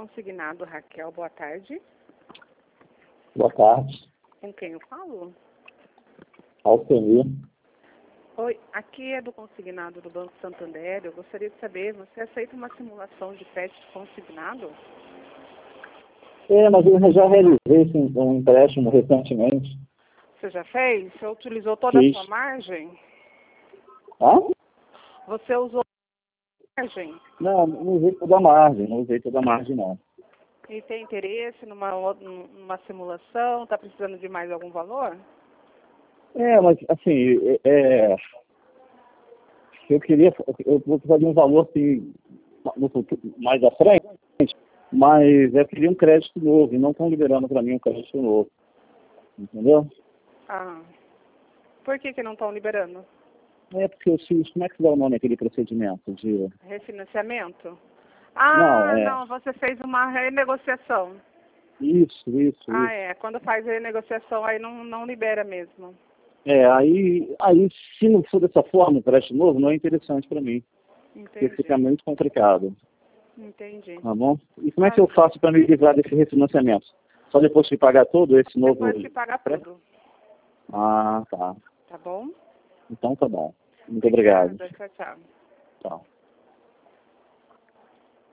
consignado, Raquel. Boa tarde. Boa tarde. Com quem eu falo? Altemir. Oi, aqui é do consignado do Banco Santander. Eu gostaria de saber, você aceita uma simulação de crédito consignado? Mas eu já realizei um empréstimo recentemente. Você já fez? Você utilizou toda a sua margem? Hã? Você usou a margem? Não usei toda a margem, não. E tem interesse numa simulação? Está precisando de mais algum valor? Mas assim, eu vou precisar de um valor assim, no futuro, mais à frente, mas eu queria um crédito novo, e não estão liberando para mim um crédito novo. Entendeu? Ah, por que não estão liberando? Porque eu fiz, como é que se dá o nome aquele procedimento de... Refinanciamento? Não, você fez uma renegociação. Isso. Quando faz renegociação aí não libera mesmo. Aí se não for dessa forma, o crédito novo não é interessante para mim. Entendi. Porque fica muito complicado. Entendi. Tá bom? E como é que eu faço para me livrar desse refinanciamento? Só depois que pagar todo esse novo... Depois que pagar tudo. Tá. Tá bom? Então tá bom. Muito obrigado. Tchau. Tchau.